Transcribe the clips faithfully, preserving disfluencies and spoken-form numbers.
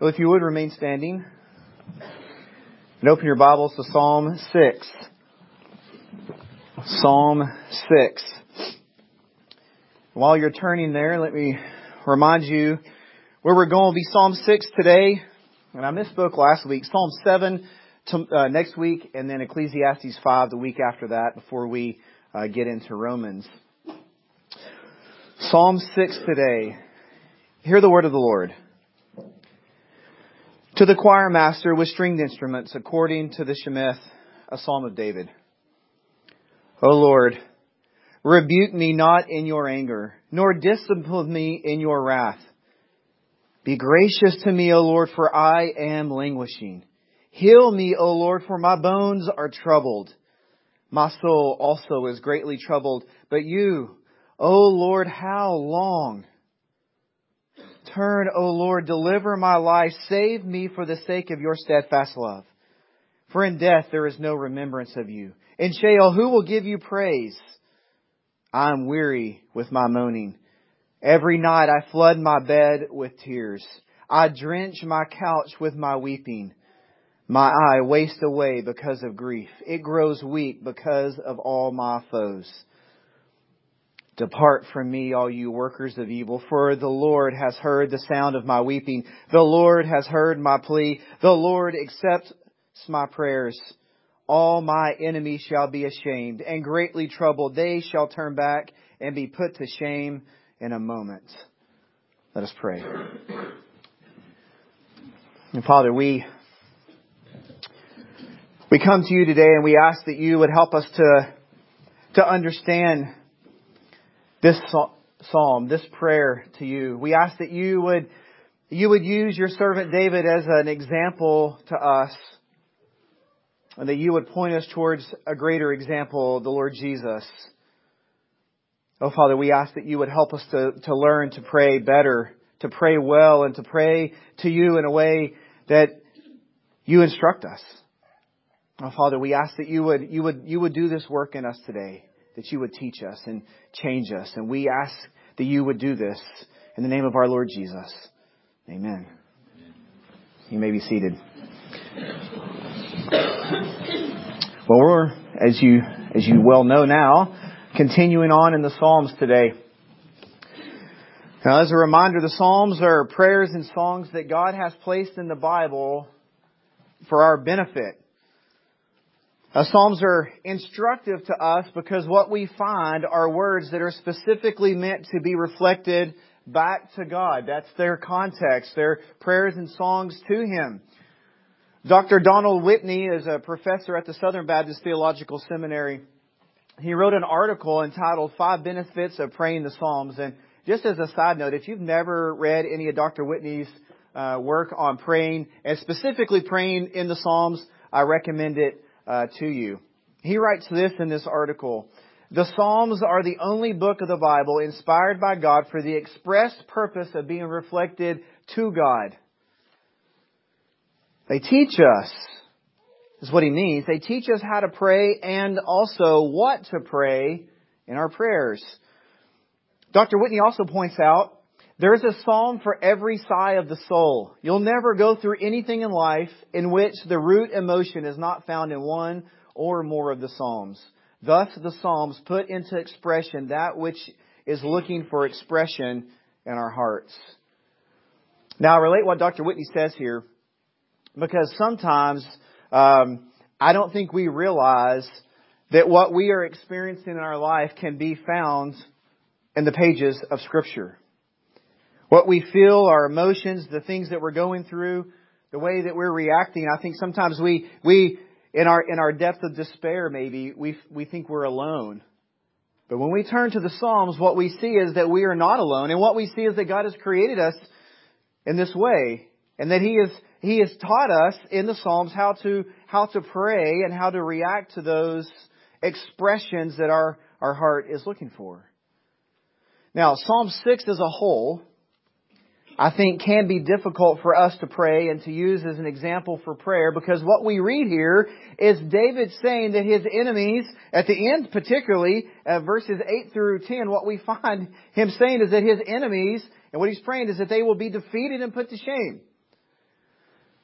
Well, if you would remain standing and open your Bibles to Psalm six. Psalm six. While you're turning there, let me remind you where we're going will be Psalm six today. And I misspoke last week. Psalm seven to, uh, next week, and then Ecclesiastes five the week after that before we uh, get into Romans. Psalm six today. Hear the word of the Lord. To the choir master with stringed instruments, according to the Shemeth, a psalm of David. O Lord, rebuke me not in your anger, nor discipline me in your wrath. Be gracious to me, O Lord, for I am languishing. Heal me, O Lord, for my bones are troubled. My soul also is greatly troubled. But you, O Lord, how long? Turn, O Lord, deliver my life. Save me for the sake of your steadfast love. For in death there is no remembrance of you. In Sheol, who will give you praise? I am weary with my moaning. Every night I flood my bed with tears. I drench my couch with my weeping. My eye wastes away because of grief. It grows weak because of all my foes. Depart from me, all you workers of evil, for the Lord has heard the sound of my weeping. The Lord has heard my plea. The Lord accepts my prayers. All my enemies shall be ashamed and greatly troubled. They shall turn back and be put to shame in a moment. Let us pray. And Father, we, we come to you today and we ask that you would help us to, to understand this psalm, this prayer to you. We ask that you would, you would use your servant David as an example to us, and that you would point us towards a greater example, the Lord Jesus. Oh, Father, we ask that you would help us to, to learn to pray better, to pray well, and to pray to you in a way that you instruct us. Oh, Father, we ask that you would, you would, you would do this work in us today, that you would teach us and change us. And we ask that you would do this in the name of our Lord Jesus. Amen. You may be seated. Well, we're, as you, as you well know now, continuing on in the Psalms today. Now, as a reminder, the Psalms are prayers and songs that God has placed in the Bible for our benefit. Uh, Psalms are instructive to us because what we find are words that are specifically meant to be reflected back to God. That's their context. They're prayers and songs to Him. Doctor Donald Whitney is a professor at the Southern Baptist Theological Seminary. He wrote an article entitled Five Benefits of Praying the Psalms. And just as a side note, if you've never read any of Doctor Whitney's uh, work on praying, and specifically praying in the Psalms, I recommend it Uh, to you. He writes this in this article. The Psalms are the only book of the Bible inspired by God for the expressed purpose of being reflected to God. They teach us, is what he means, they teach us how to pray and also what to pray in our prayers. Doctor Whitney also points out, there's a psalm for every sigh of the soul. You'll never go through anything in life in which the root emotion is not found in one or more of the psalms. Thus, the psalms put into expression that which is looking for expression in our hearts. Now, I relate what Doctor Whitney says here because sometimes um, I don't think we realize that what we are experiencing in our life can be found in the pages of Scripture. What we feel, our emotions, the things that we're going through, the way that we're reacting. I think sometimes we, we in our in our depth of despair, maybe we we think we're alone. But when we turn to the Psalms, what we see is that we are not alone, and what we see is that God has created us in this way, and that He has He has taught us in the Psalms how to how to pray and how to react to those expressions that our our heart is looking for. Now, Psalm six as a whole, I think, can be difficult for us to pray and to use as an example for prayer, because what we read here is David saying that his enemies, at the end particularly, uh, verses eight through ten, what we find him saying is that his enemies, and what he's praying is that they will be defeated and put to shame.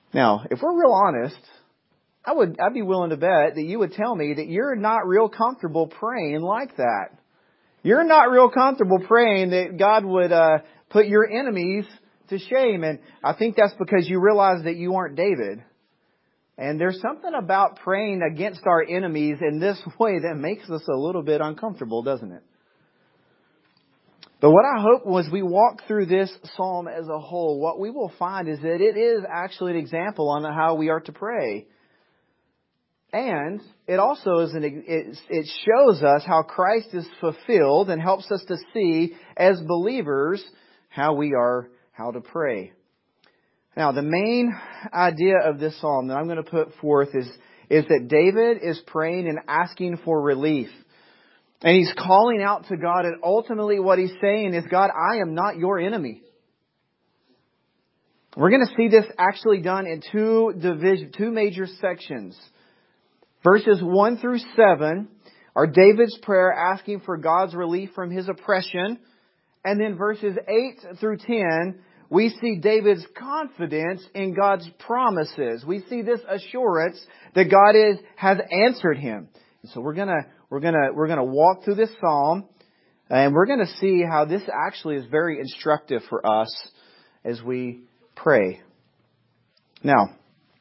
Now, if we're real honest, I would, I'd be willing to bet that you would tell me that you're not real comfortable praying like that. You're not real comfortable praying that God would uh, put your enemies to shame. And I think that's because you realize that you aren't David. And there's something about praying against our enemies in this way that makes us a little bit uncomfortable, doesn't it? But what I hope was we walk through this psalm as a whole, what we will find is that it is actually an example on how we are to pray. And it also is an, it, it shows us how Christ is fulfilled and helps us to see as believers how we are, how to pray. Now, the main idea of this psalm that I'm going to put forth is, is that David is praying and asking for relief. And he's calling out to God, and ultimately what he's saying is, God, I am not your enemy. We're going to see this actually done in two division, two major sections. Verses one through seven are David's prayer asking for God's relief from his oppression. And then verses eight through ten, we see David's confidence in God's promises. We see this assurance that God is, has answered him. And so we're gonna, we're gonna, we're gonna walk through this psalm, and we're gonna see how this actually is very instructive for us as we pray. Now,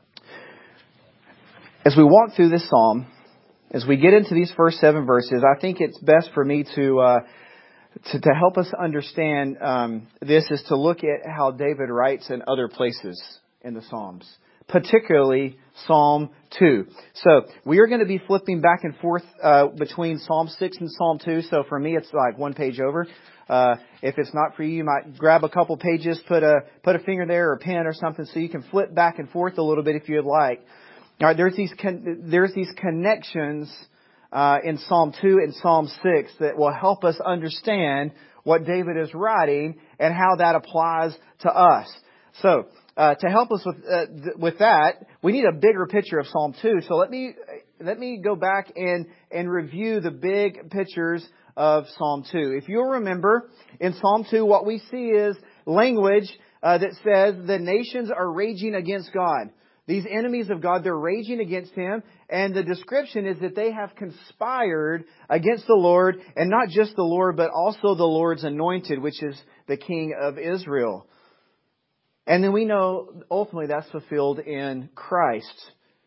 as we walk through this psalm, as we get into these first seven verses, I think it's best for me to uh, to, to help us understand um, this is to look at how David writes in other places in the Psalms, particularly Psalm two. So we are going to be flipping back and forth uh, between Psalm six and Psalm two. So for me, it's like one page over. Uh, if it's not for you, you might grab a couple pages, put a put a finger there or a pen or something, so you can flip back and forth a little bit if you'd like. All right, there's these con- there's these connections uh, in Psalm two and Psalm six that will help us understand what David is writing and how that applies to us. So, uh, to help us with uh, th- with that, we need a bigger picture of Psalm two. So let me let me go back and and review the big pictures of Psalm two. If you'll remember, in Psalm two, what we see is language uh, that says the nations are raging against God. These enemies of God, they're raging against Him. And the description is that they have conspired against the Lord, and not just the Lord, but also the Lord's anointed, which is the King of Israel. And then we know ultimately that's fulfilled in Christ.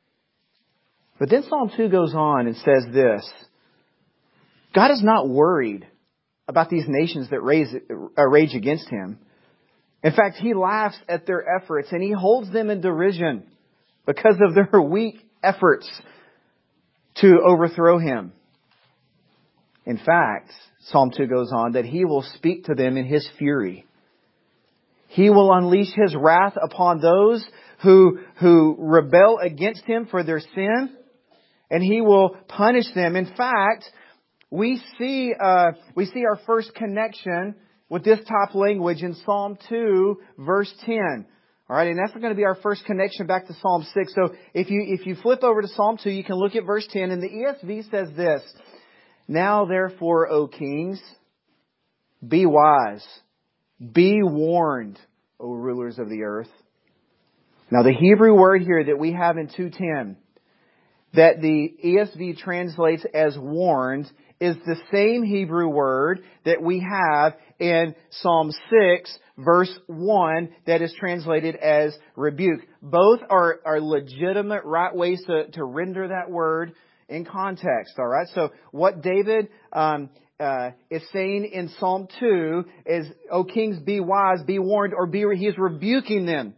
But then Psalm two goes on and says this: God is not worried about these nations that raise, uh, rage against Him. In fact, He laughs at their efforts and He holds them in derision because of their weak efforts to overthrow Him. In fact, Psalm two goes on that He will speak to them in His fury. He will unleash His wrath upon those who, who rebel against Him for their sin, and He will punish them. In fact, we see, uh, we see our first connection with this top language in Psalm two, verse ten. All right, and that's going to be our first connection back to Psalm six. So if you if you flip over to Psalm two, you can look at verse ten, and the E S V says this: "Now therefore, O kings, be wise, be warned, O rulers of the earth." Now the Hebrew word here that we have in two ten, that the E S V translates as warned, is the same Hebrew word that we have in Psalm six, verse one, that is translated as rebuke. Both are, are legitimate, right ways to, to render that word in context. All right. So what David um, uh, is saying in Psalm two is, "O kings, be wise, be warned," or be. He's rebuking them.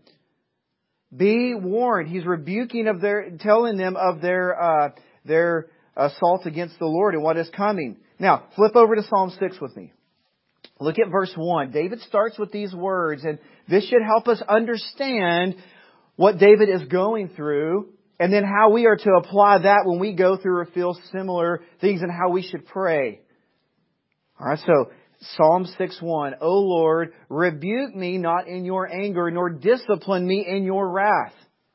Be warned. He's rebuking of their, telling them of their uh, their assault against the Lord and what is coming. Now, flip over to Psalm six with me. Look at verse one. David starts with these words, and this should help us understand what David is going through, and then how we are to apply that when we go through or feel similar things, and how we should pray. All right, so Psalm six one, "O Lord, rebuke me not in your anger, nor discipline me in your wrath."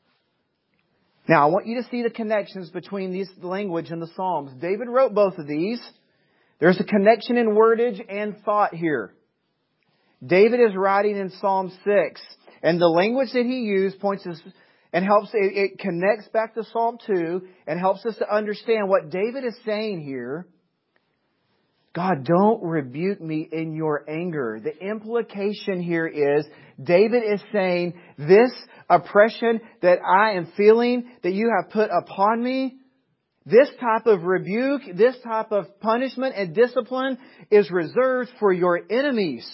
Now, I want you to see the connections between these language and the Psalms. David wrote both of these. There's a connection in wordage and thought here. David is writing in Psalm six, and the language that he used points us, and helps, it, it connects back to Psalm two and helps us to understand what David is saying here. God, don't rebuke me in your anger. The implication here is David is saying this oppression that I am feeling, that you have put upon me, this type of rebuke, this type of punishment and discipline is reserved for your enemies.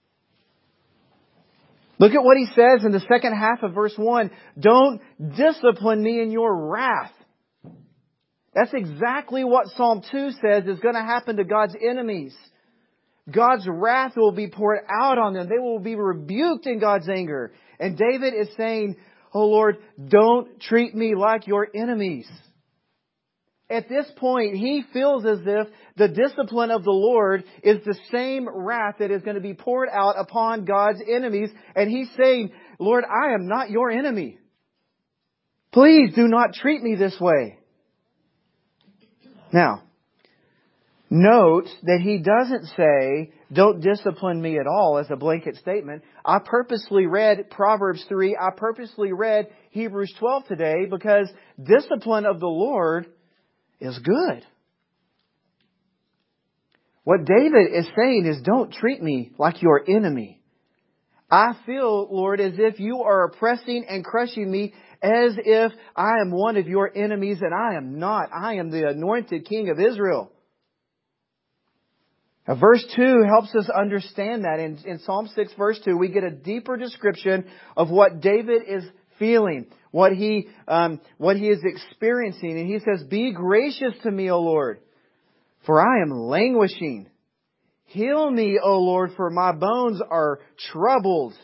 Look at what he says in the second half of verse one. Don't discipline me in your wrath. That's exactly what Psalm two says is going to happen to God's enemies. God's wrath will be poured out on them. They will be rebuked in God's anger. And David is saying, oh Lord, don't treat me like your enemies. At this point, he feels as if the discipline of the Lord is the same wrath that is going to be poured out upon God's enemies. And he's saying, Lord, I am not your enemy. Please do not treat me this way. Now, note that he doesn't say, don't discipline me at all as a blanket statement. I purposely read Proverbs three. I purposely read Hebrews twelve today because discipline of the Lord is good. What David is saying is, don't treat me like your enemy. I feel, Lord, as if you are oppressing and crushing me as if I am one of your enemies, and I am not. I am the anointed King of Israel. Now, verse two helps us understand that. In, in Psalm six, verse two, we get a deeper description of what David is feeling, what he, um, what he is experiencing. And he says, be gracious to me, O Lord, for I am languishing. Heal me, O Lord, for my bones are troubled.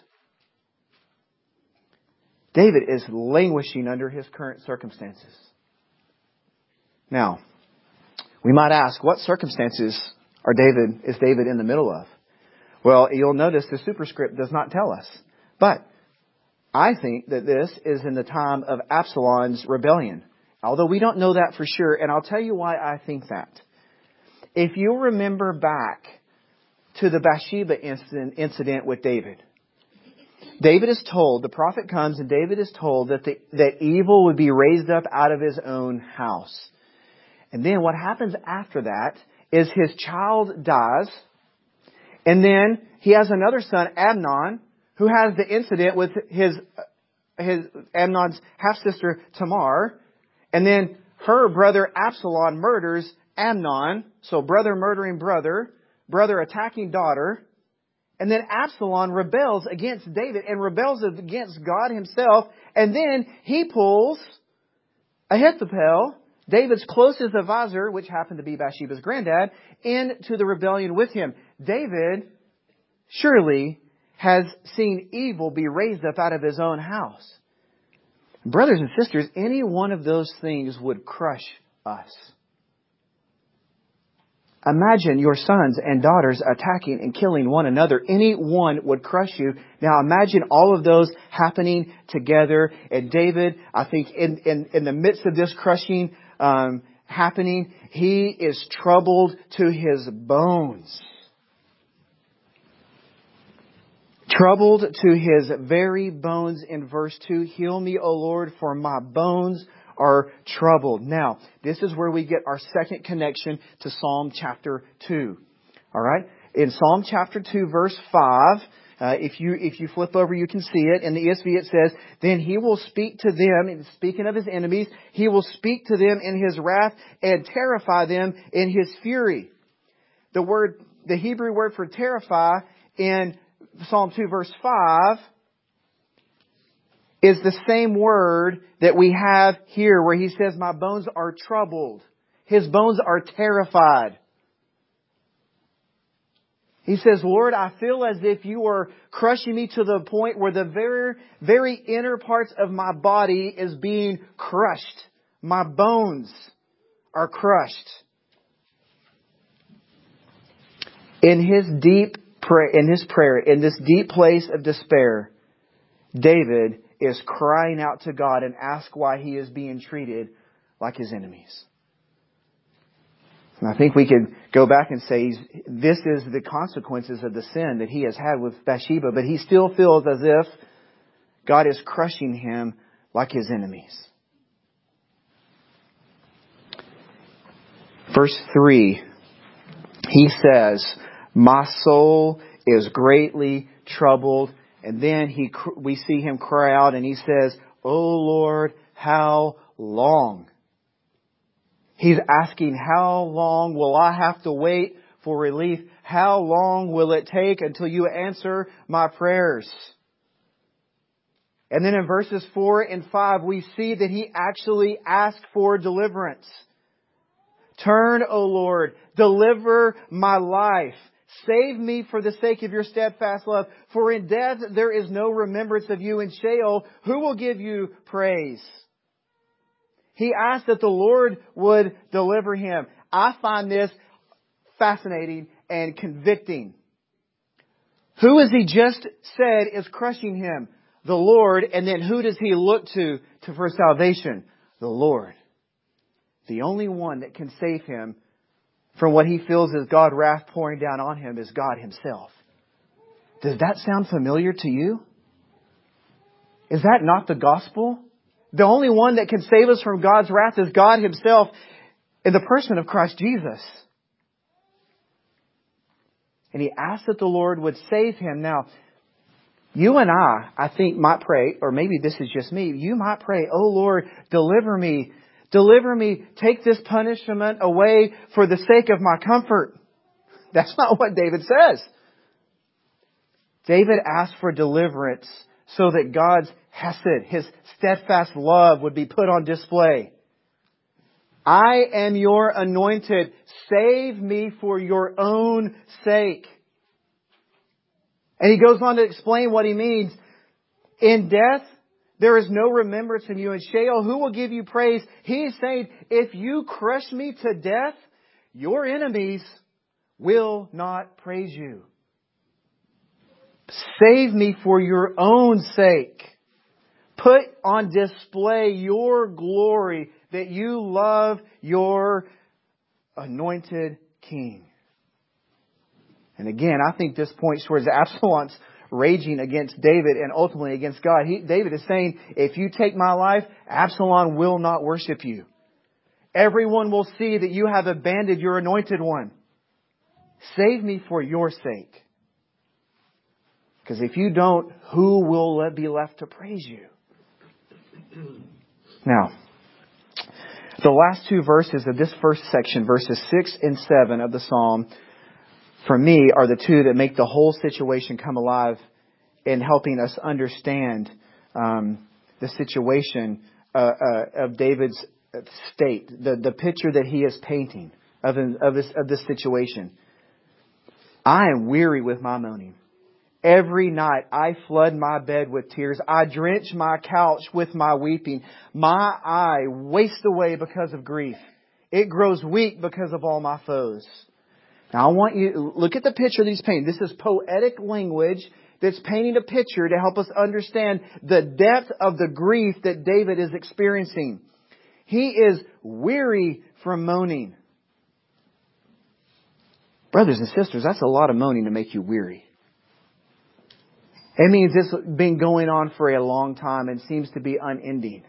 David is languishing under his current circumstances. Now, we might ask, what circumstances are David, is David in the middle of? Well, you'll notice the superscript does not tell us. But I think that this is in the time of Absalom's rebellion. Although we don't know that for sure, and I'll tell you why I think that. If you remember back to the Bathsheba incident, incident with David, David is told, the prophet comes and David is told that the, that evil would be raised up out of his own house. And then what happens after that is his child dies. And then he has another son, Amnon, who has the incident with his, his Amnon's half-sister Tamar. And then her brother Absalom murders Amnon. So brother murdering brother, brother attacking daughter. And then Absalom rebels against David and rebels against God himself. And then he pulls Ahithophel, David's closest advisor, which happened to be Bathsheba's granddad, into the rebellion with him. David surely has seen evil be raised up out of his own house. Brothers and sisters, any one of those things would crush us. Imagine your sons and daughters attacking and killing one another. Any one would crush you. Now imagine all of those happening together. And David, I think in, in, in the midst of this crushing um, happening, he is troubled to his bones. Troubled to his very bones in verse two. Heal me, O Lord, for my bones are troubled. Now, this is where we get our second connection to Psalm chapter two. All right? In Psalm chapter two, verse five, uh, if you if you flip over, you can see it. In the E S V, it says, then he will speak to them, and speaking of his enemies, he will speak to them in his wrath and terrify them in his fury. The word, the Hebrew word for terrify in Psalm two, verse five, is the same word that we have here where he says, my bones are troubled. His bones are terrified. He says, Lord, I feel as if you are crushing me to the point where the very, very inner parts of my body is being crushed. My bones are crushed. In his deep prayer, in his prayer, in this deep place of despair, David is crying out to God and ask why he is being treated like his enemies. And I think we could go back and say this is the consequences of the sin that he has had with Bathsheba, but he still feels as if God is crushing him like His enemies. Verse three, he says, my soul is greatly troubled. And then he, we see him cry out and he says, O Lord, how long? He's asking, how long will I have to wait for relief? How long will it take until you answer my prayers? And then in verses four and five, we see that he actually asked for deliverance. Turn, O Lord, deliver my life. Save me for the sake of your steadfast love. For in death there is no remembrance of you. In Sheol, who will give you praise? He asked that the Lord would deliver him. I find this fascinating and convicting. Who, as he just said, is crushing him? The Lord. And then who does he look to, to for salvation? The Lord. The only one that can save him from what he feels is God's wrath pouring down on him is God Himself. Does that sound familiar to you? Is that not the gospel? The only one that can save us from God's wrath is God Himself in the person of Christ Jesus. And he asked that the Lord would save him. Now, you and I, I think, might pray, or maybe this is just me, you might pray, oh Lord, deliver me. Deliver me. Take this punishment away for the sake of my comfort. That's not what David says. David asked for deliverance so that God's hesed, His steadfast love, would be put on display. I am your anointed. Save me for your own sake. And he goes on to explain what he means. In death, there is no remembrance in you. In Sheol, who will give you praise? He is saying, if you crush me to death, your enemies will not praise you. Save me for your own sake. Put on display your glory that you love your anointed king. And again, I think this points towards Absalom's raging against David and ultimately against God. He, David is saying, if you take my life, Absalom will not worship you. Everyone will see that you have abandoned your anointed one. Save me for your sake. Because if you don't, who will be left to praise you? Now, the last two verses of this first section, verses six and seven of the Psalm, for me, are the two that make the whole situation come alive in helping us understand um, the situation uh, uh, of David's state, the, the picture that he is painting of, of, this, of this situation. I am weary with my moaning. Every night I flood my bed with tears. I drench my couch with my weeping. My eye wastes away because of grief. It grows weak because of all my foes. Now I want you, look at the picture that he's painting. This is poetic language that's painting a picture to help us understand the depth of the grief that David is experiencing. He is weary from moaning. Brothers and sisters, that's a lot of moaning to make you weary. It means this has been going on for a long time and seems to be unending.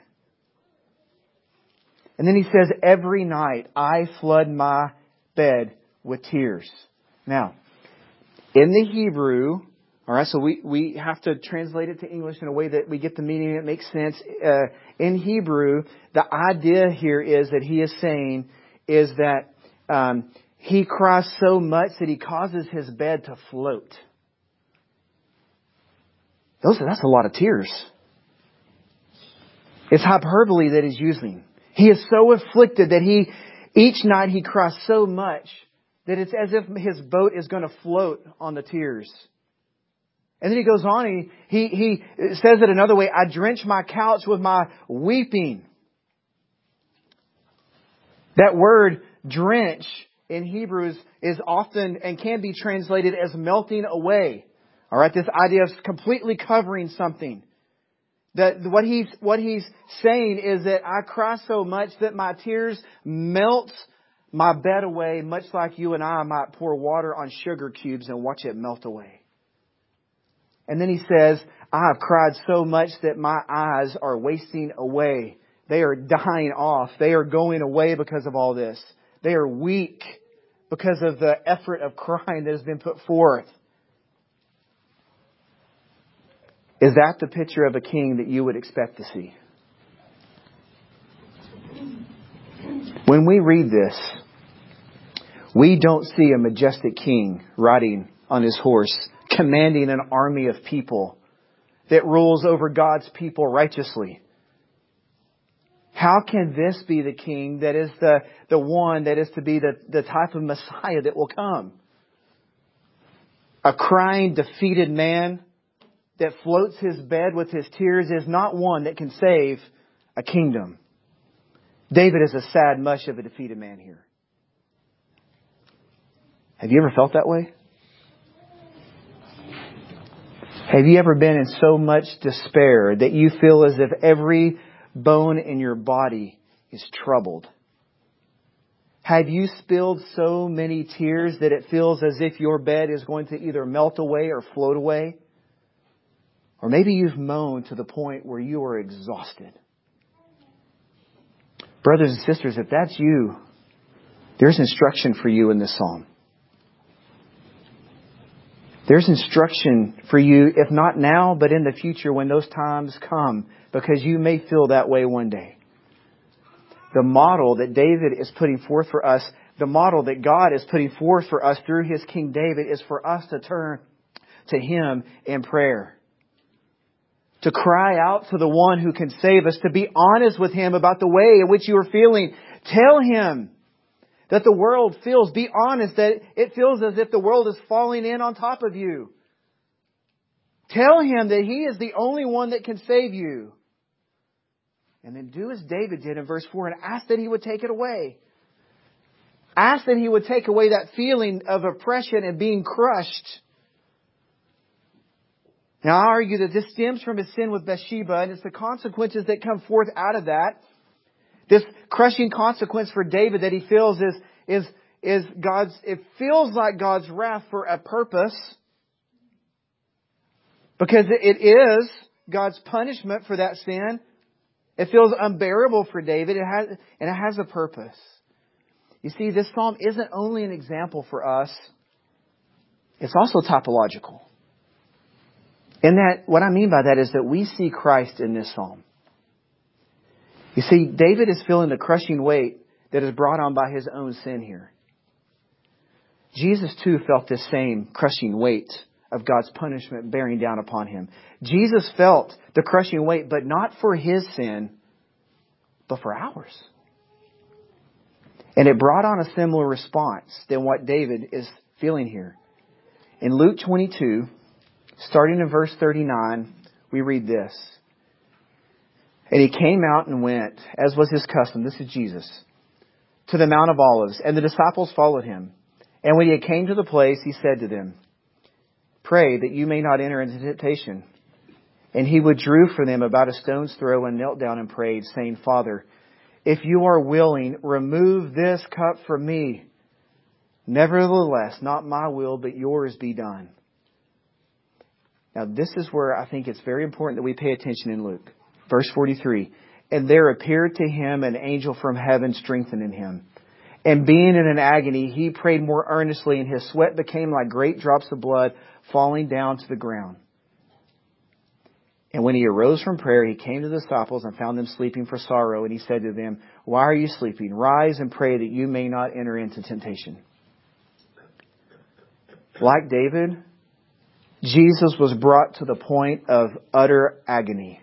And then he says, every night I flood my bed with tears. Now, in the Hebrew, all right, so we, we have to translate it to English in a way that we get the meaning that makes sense. Uh, in Hebrew, the idea here is that he is saying is that um, he cries so much that he causes his bed to float. Those, that's a lot of tears. It's hyperbole that he's using. He is so afflicted that he, each night he cries so much that it's as if his boat is going to float on the tears. And then he goes on, he, he, he says it another way, I drench my couch with my weeping. That word drench in Hebrew is, is often and can be translated as melting away. All right, this idea of completely covering something. That what he's what he's saying is that I cry so much that my tears melt my bed away, much like you and I might pour water on sugar cubes and watch it melt away. And then he says, I have cried so much that my eyes are wasting away. They are dying off. They are going away because of all this. They are weak because of the effort of crying that has been put forth. Is that the picture of a king that you would expect to see? When we read this, we don't see a majestic king riding on his horse, commanding an army of people that rules over God's people righteously. How can this be the king that is the, the one that is to be the, the type of Messiah that will come? A crying, defeated man that floats his bed with his tears is not one that can save a kingdom. David is a sad mush of a defeated man here. Have you ever felt that way? Have you ever been in so much despair that you feel as if every bone in your body is troubled? Have you spilled so many tears that it feels as if your bed is going to either melt away or float away? Or maybe you've moaned to the point where you are exhausted. Brothers and sisters, if that's you, there's instruction for you in this psalm. There's instruction for you, if not now, but in the future when those times come, because you may feel that way one day. The model that David is putting forth for us, the model that God is putting forth for us through His King David, is for us to turn to Him in prayer. To cry out to the one who can save us, to be honest with Him about the way in which you are feeling. Tell Him that the world feels, be honest, that it feels as if the world is falling in on top of you. Tell Him that He is the only one that can save you. And then do as David did in verse four and ask that He would take it away. Ask that He would take away that feeling of oppression and being crushed. Now, I argue that this stems from his sin with Bathsheba, and it's the consequences that come forth out of that. This crushing consequence for David that he feels is, is, is God's, it feels like God's wrath for a purpose. Because it is God's punishment for that sin. It feels unbearable for David, it has, and it has a purpose. You see, this psalm isn't only an example for us, it's also typological. And that, what I mean by that is that we see Christ in this psalm. You see, David is feeling the crushing weight that is brought on by his own sin here. Jesus too felt this same crushing weight of God's punishment bearing down upon Him. Jesus felt the crushing weight, but not for His sin, but for ours. And it brought on a similar response than what David is feeling here. In Luke twenty-two, starting in verse thirty-nine, we read this. And He came out and went, as was His custom, this is Jesus, to the Mount of Olives, and the disciples followed Him. And when He came to the place, He said to them, Pray that you may not enter into temptation. And He withdrew from them about a stone's throw and knelt down and prayed, saying, Father, if you are willing, remove this cup from me. Nevertheless, not my will, but yours be done. Now, this is where I think it's very important that we pay attention in Luke. Verse forty-three. And there appeared to him an angel from heaven strengthening him. And being in an agony, he prayed more earnestly, and his sweat became like great drops of blood falling down to the ground. And when he arose from prayer, he came to the disciples and found them sleeping for sorrow. And he said to them, Why are you sleeping? Rise and pray that you may not enter into temptation. Like David, Jesus was brought to the point of utter agony.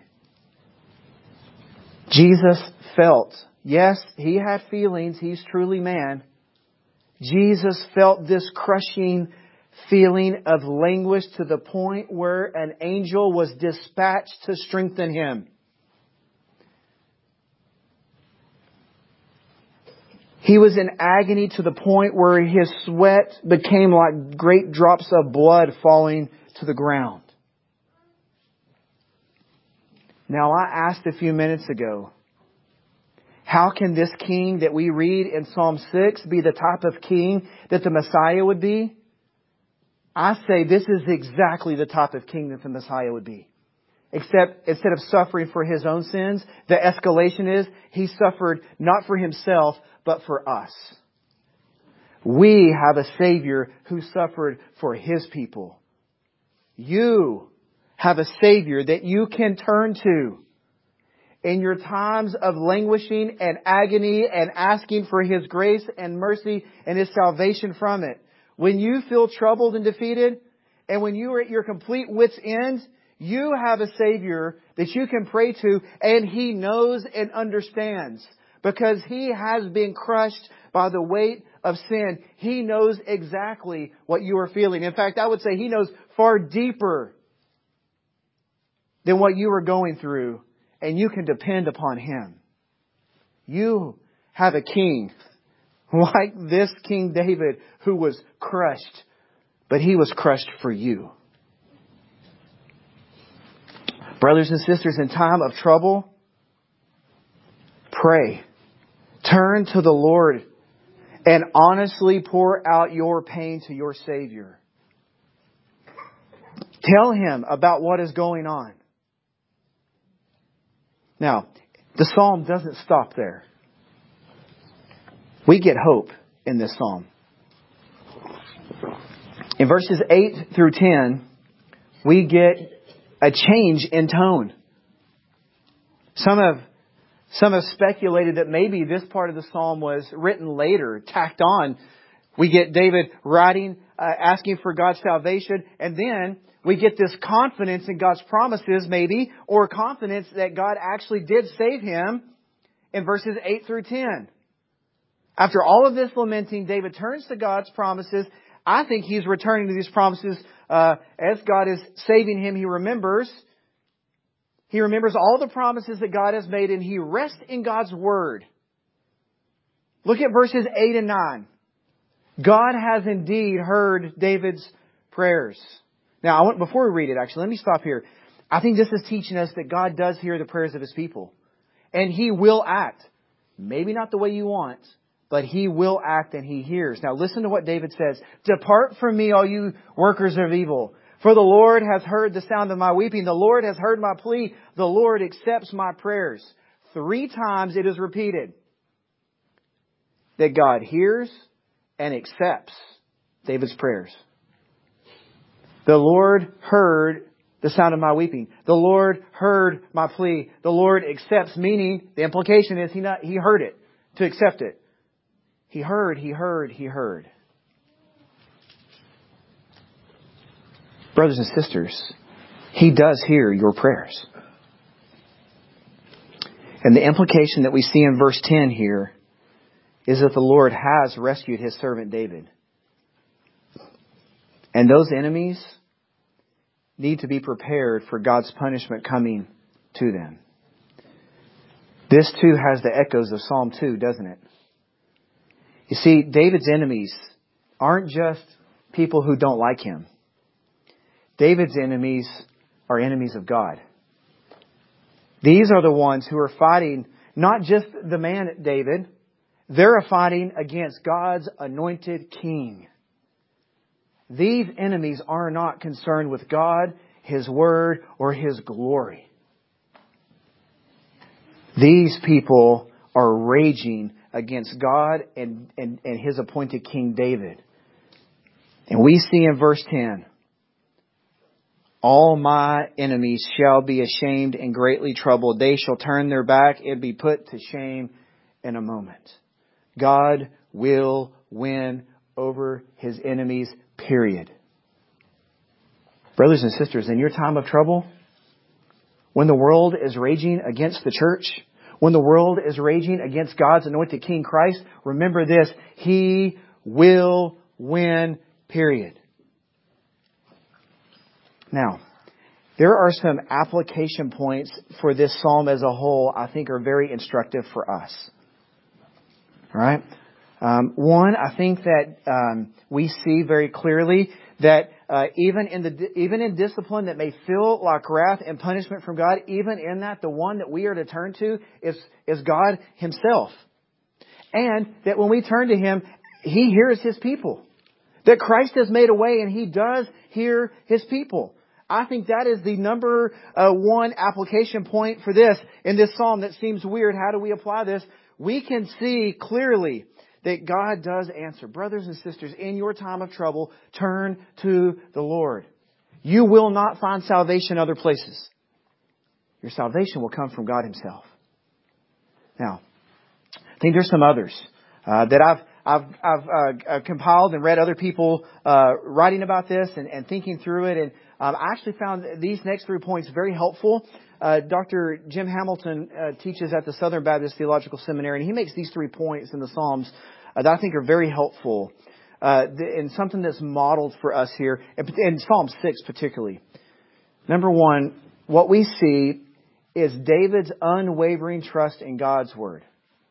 Jesus felt, yes, He had feelings. He's truly man. Jesus felt this crushing feeling of languish to the point where an angel was dispatched to strengthen Him. He was in agony to the point where his sweat became like great drops of blood falling to the ground. Now, I asked a few minutes ago, how can this king that we read in Psalm six be the type of king that the Messiah would be? I say this is exactly the type of king that the Messiah would be. Except instead of suffering for His own sins, the escalation is He suffered not for Himself, but for us. We have a Savior who suffered for His people. You have a Savior that you can turn to in your times of languishing and agony and asking for His grace and mercy and His salvation from it. When you feel troubled and defeated, and when you are at your complete wit's end, you have a Savior that you can pray to, and He knows and understands. Because He has been crushed by the weight of sin. He knows exactly what you are feeling. In fact, I would say He knows far deeper than what you are going through. And you can depend upon Him. You have a king like this King David who was crushed. But He was crushed for you. Brothers and sisters, in time of trouble, pray. Turn to the Lord and honestly pour out your pain to your Savior. Tell Him about what is going on. Now, the psalm doesn't stop there. We get hope in this psalm. In verses eight through ten, we get a change in tone. Some have, some have speculated that maybe this part of the psalm was written later, tacked on. We get David writing, uh, asking for God's salvation, and then we get this confidence in God's promises, maybe, or confidence that God actually did save him in verses eight through ten. After all of this lamenting, David turns to God's promises. I think he's returning to these promises uh, as God is saving him. He remembers. He remembers all the promises that God has made, and he rests in God's Word. Look at verses eight and nine. God has indeed heard David's prayers. Now, I want, before we read it, actually, let me stop here. I think this is teaching us that God does hear the prayers of His people. And He will act. Maybe not the way you want, but He will act and He hears. Now, listen to what David says. Depart from me, all you workers of evil. For the Lord has heard the sound of my weeping. The Lord has heard my plea. The Lord accepts my prayers. Three times it is repeated that God hears and accepts David's prayers. The Lord heard the sound of my weeping. The Lord heard my plea. The Lord accepts, meaning the implication is He not, He heard it to accept it. He heard, He heard, He heard. Brothers and sisters, He does hear your prayers. And the implication that we see in verse ten here is that the Lord has rescued His servant David. And those enemies need to be prepared for God's punishment coming to them. This too has the echoes of Psalm two, doesn't it? You see, David's enemies aren't just people who don't like him. David's enemies are enemies of God. These are the ones who are fighting not just the man David, they're fighting against God's anointed king. These enemies are not concerned with God, His Word, or His glory. These people are raging against God and, and, and His appointed King David. And we see in verse ten, all my enemies shall be ashamed and greatly troubled. They shall turn their back and be put to shame in a moment. God will win over His enemies, period. Brothers and sisters, in your time of trouble, when the world is raging against the church, when the world is raging against God's anointed King Christ, remember this, He will win, period. Now, there are some application points for this psalm as a whole I think are very instructive for us. All right? Um, one, I think that um, we see very clearly that uh, even in the even in discipline that may feel like wrath and punishment from God, even in that, the one that we are to turn to is is God Himself, and that when we turn to Him, He hears His people. That Christ has made a way and He does hear His people. I think that is the number uh, one application point for this in this psalm that seems weird. How do we apply this? We can see clearly that God does answer. Brothers and sisters, in your time of trouble, turn to the Lord. You will not find salvation other places. Your salvation will come from God Himself. Now, I think there's some others uh, that I've I've, I've uh, compiled and read other people uh, writing about this and, and thinking through it. And um, I actually found these next three points very helpful. Uh, Doctor Jim Hamilton uh, teaches at the Southern Baptist Theological Seminary, and he makes these three points in the Psalms uh, that I think are very helpful uh, and something that's modeled for us here, in Psalm six particularly. Number one, what we see is David's unwavering trust in God's Word.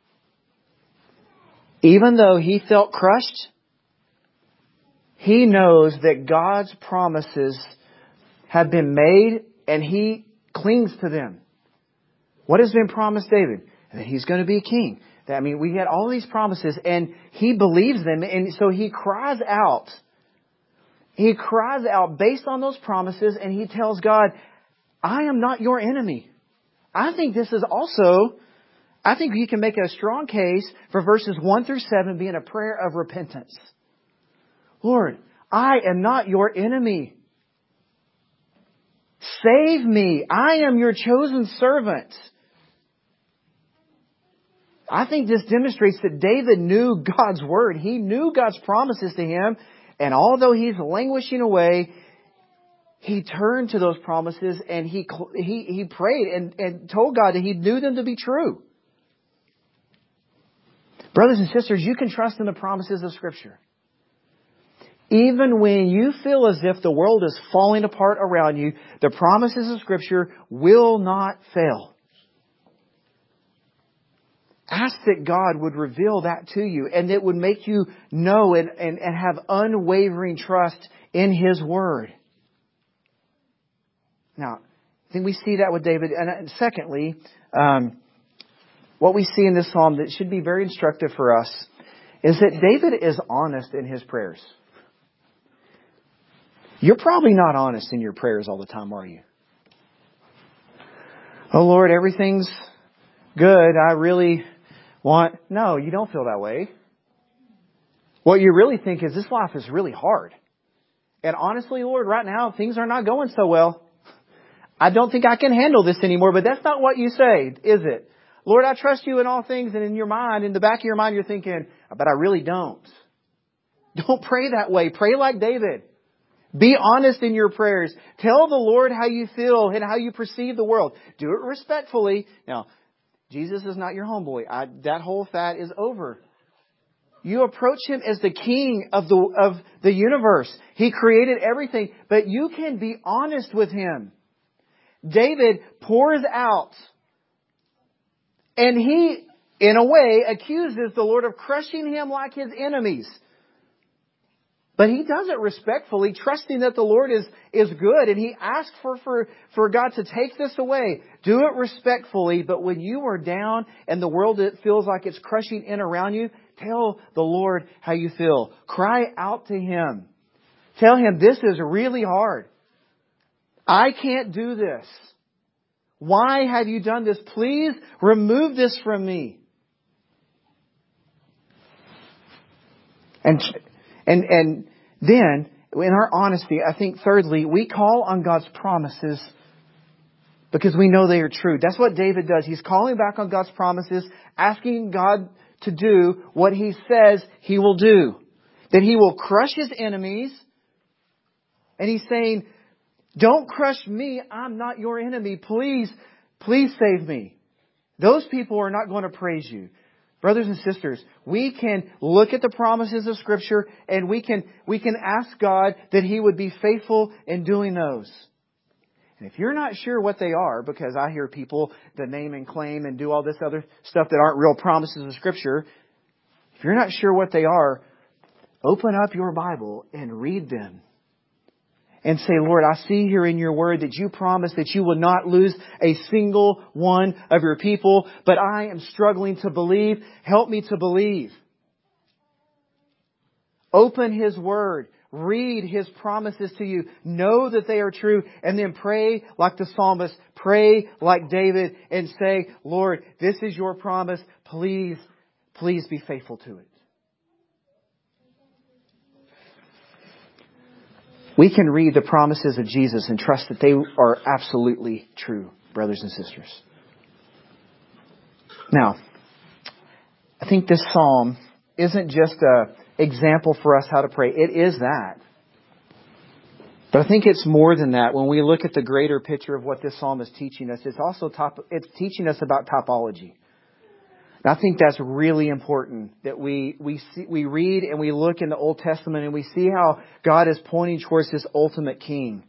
Even though he felt crushed, he knows that God's promises have been made and he clings to them. What has been promised David? That he's going to be a king. I mean, we get all these promises and he believes them, and so he cries out. He cries out based on those promises, and he tells God, I am not your enemy. I think this is also... I think you can make a strong case for verses one through seven being a prayer of repentance. Lord, I am not your enemy. Save me. I am your chosen servant. I think this demonstrates that David knew God's Word. He knew God's promises to him. And although he's languishing away, he turned to those promises and he he, he prayed and, and told God that he knew them to be true. Brothers and sisters, you can trust in the promises of Scripture. Even when you feel as if the world is falling apart around you, the promises of Scripture will not fail. Ask that God would reveal that to you and that would make you know and, and, and have unwavering trust in His Word. Now, I think we see that with David. And secondly, um, what we see in this psalm that should be very instructive for us is that David is honest in his prayers. You're probably not honest in your prayers all the time, are you? Oh Lord, everything's good. I really want... No, you don't feel that way. What you really think is this life is really hard. And honestly, Lord, right now things are not going so well. I don't think I can handle this anymore. But that's not what you say, is it? Lord, I trust you in all things, and in your mind, in the back of your mind, you're thinking, but I really don't. Don't pray that way. Pray like David. Be honest in your prayers. Tell the Lord how you feel and how you perceive the world. Do it respectfully. Now, Jesus is not your homeboy. I, that whole fad is over. You approach Him as the King of the, of the universe. He created everything, but you can be honest with Him. David pours out. And he, in a way, accuses the Lord of crushing him like His enemies. But he does it respectfully, trusting that the Lord is, is good. And he asks for, for, for God to take this away. Do it respectfully. But when you are down and the world it feels like it's crushing in around you, tell the Lord how you feel. Cry out to Him. Tell Him, this is really hard. I can't do this. Why have you done this? Please remove this from me. And, and, and then, in our honesty, I think thirdly, we call on God's promises because we know they are true. That's what David does. He's calling back on God's promises, asking God to do what He says He will do. That He will crush His enemies. And he's saying, don't crush me. I'm not your enemy. Please, please save me. Those people are not going to praise you. Brothers and sisters, we can look at the promises of Scripture and we can, we can ask God that He would be faithful in doing those. And if you're not sure what they are, because I hear people that name and claim and do all this other stuff that aren't real promises of Scripture, if you're not sure what they are, open up your Bible and read them. And say, Lord, I see here in your Word that you promise that you will not lose a single one of your people, but I am struggling to believe. Help me to believe. Open His Word. read His promises to you. Know that they are true. And then pray like the psalmist. Pray like David and say, Lord, this is your promise. Please, please be faithful to it. We can read the promises of Jesus and trust that they are absolutely true, brothers and sisters. Now, I think this psalm isn't just an example for us how to pray. It is that. But I think it's more than that. When we look at the greater picture of what this psalm is teaching us, it's also top, it's teaching us about typology. And I think that's really important, that we we see, we read and we look in the Old Testament and we see how God is pointing towards this ultimate King.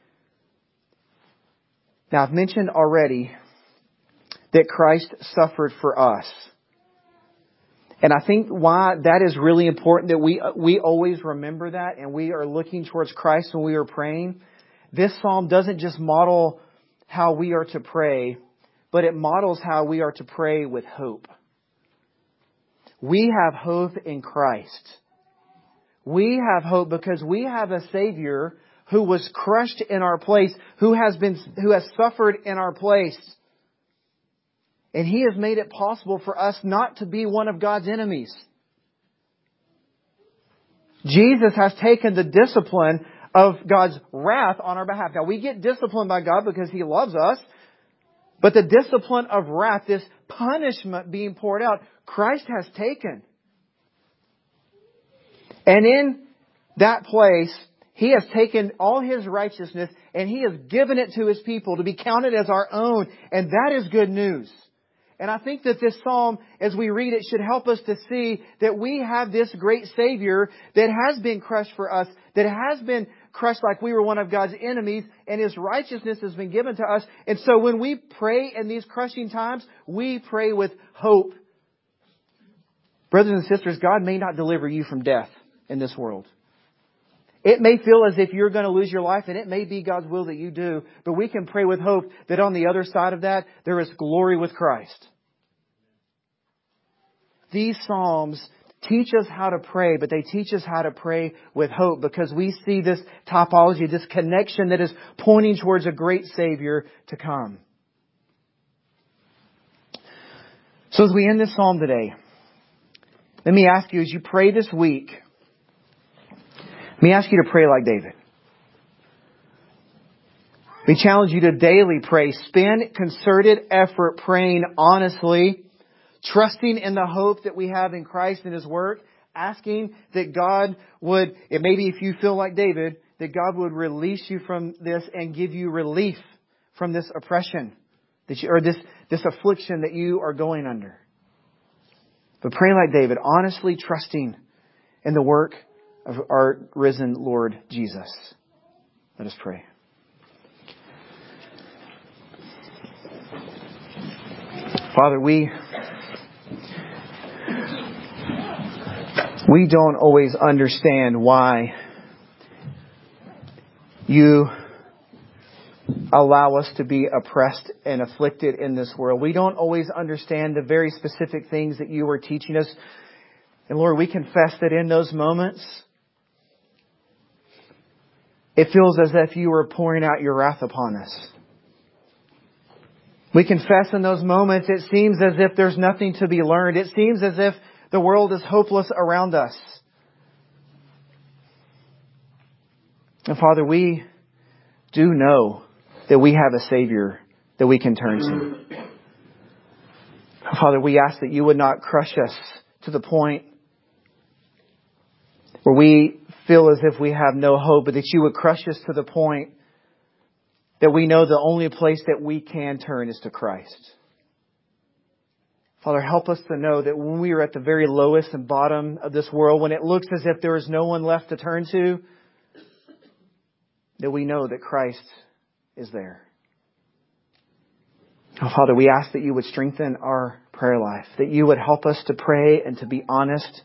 Now, I've mentioned already that Christ suffered for us. And I think why that is really important, that we we always remember that and we are looking towards Christ when we are praying. This psalm doesn't just model how we are to pray, but it models how we are to pray with hope. We have hope in Christ. We have hope because we have a Savior who was crushed in our place, who has been, who has suffered in our place. And He has made it possible for us not to be one of God's enemies. Jesus has taken the discipline of God's wrath on our behalf. Now, we get disciplined by God because He loves us. But the discipline of wrath, this punishment being poured out, Christ has taken. And in that place, He has taken all His righteousness and He has given it to His people to be counted as our own. And that is good news. And I think that this psalm, as we read it, should help us to see that we have this great Savior that has been crushed for us, that has been crushed like we were one of God's enemies, and His righteousness has been given to us. And so when we pray in these crushing times, we pray with hope. Brothers and sisters, God may not deliver you from death in this world. It may feel as if you're going to lose your life, and it may be God's will that you do. But we can pray with hope that on the other side of that, there is glory with Christ. These Psalms teach us how to pray, but they teach us how to pray with hope because we see this typology, this connection that is pointing towards a great Savior to come. So as we end this Psalm today, let me ask you, as you pray this week, let me ask you to pray like David. We challenge you to daily pray. Spend concerted effort praying honestly, trusting in the hope that we have in Christ and His Word, asking that God would, it maybe if you feel like David, that God would release you from this and give you relief from this oppression, that you, or this, this affliction that you are going under. But pray like David, honestly trusting in the work of our risen Lord Jesus. Let us pray. Father, we we don't always understand why You allow us to be oppressed and afflicted in this world. We don't always understand the very specific things that You are teaching us. And Lord, we confess that in those moments, it feels as if You are pouring out Your wrath upon us. We confess in those moments it seems as if there's nothing to be learned. It seems as if the world is hopeless around us. And Father, we do know that we have a Savior that we can turn to. Father, we ask that You would not crush us to the point where we feel as if we have no hope, but that You would crush us to the point that we know the only place that we can turn is to Christ. Father, help us to know that when we are at the very lowest and bottom of this world, when it looks as if there is no one left to turn to, that we know that Christ is there. Oh, Father, we ask that You would strengthen our prayer life, that You would help us to pray and to be honest.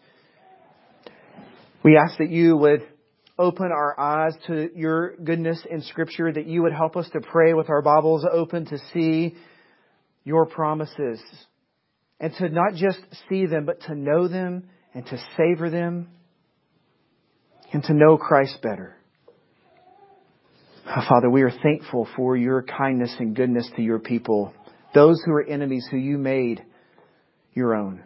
We ask that You would open our eyes to Your goodness in Scripture, that You would help us to pray with our Bibles open to see Your promises and to not just see them, but to know them and to savor them. and to know Christ better. Father, we are thankful for your kindness and goodness to your people, those who are enemies who you made your own.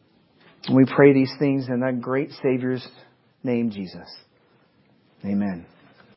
And we pray these things in that great Savior's name, Jesus. Amen.